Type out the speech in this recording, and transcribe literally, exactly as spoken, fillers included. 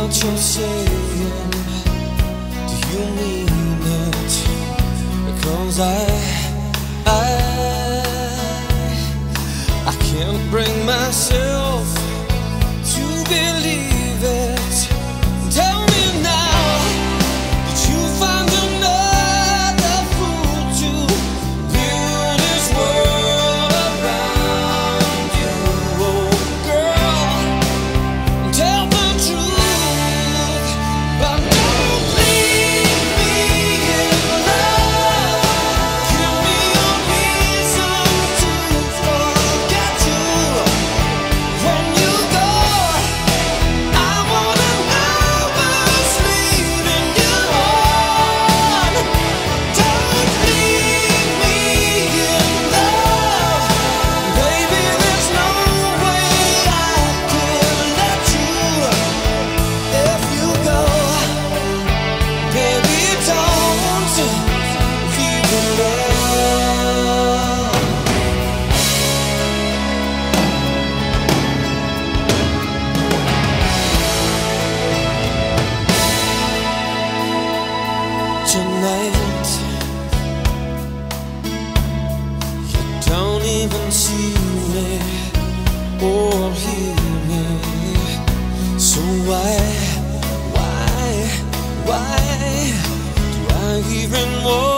what you're saying, do you mean it? Because I, I, I can't bring myself to believe it. Tell me now, did you find another fool to build this world around you? Oh girl, tell the truth, but don't leave me in love. Give me a reason to forget you. When you go, I wanna know what's leading you on. Don't leave me in love, baby. There's no way I could let you. If you go, baby, don't leave me love. Tonight, you don't even see me or hear me. So why, why, why do I even want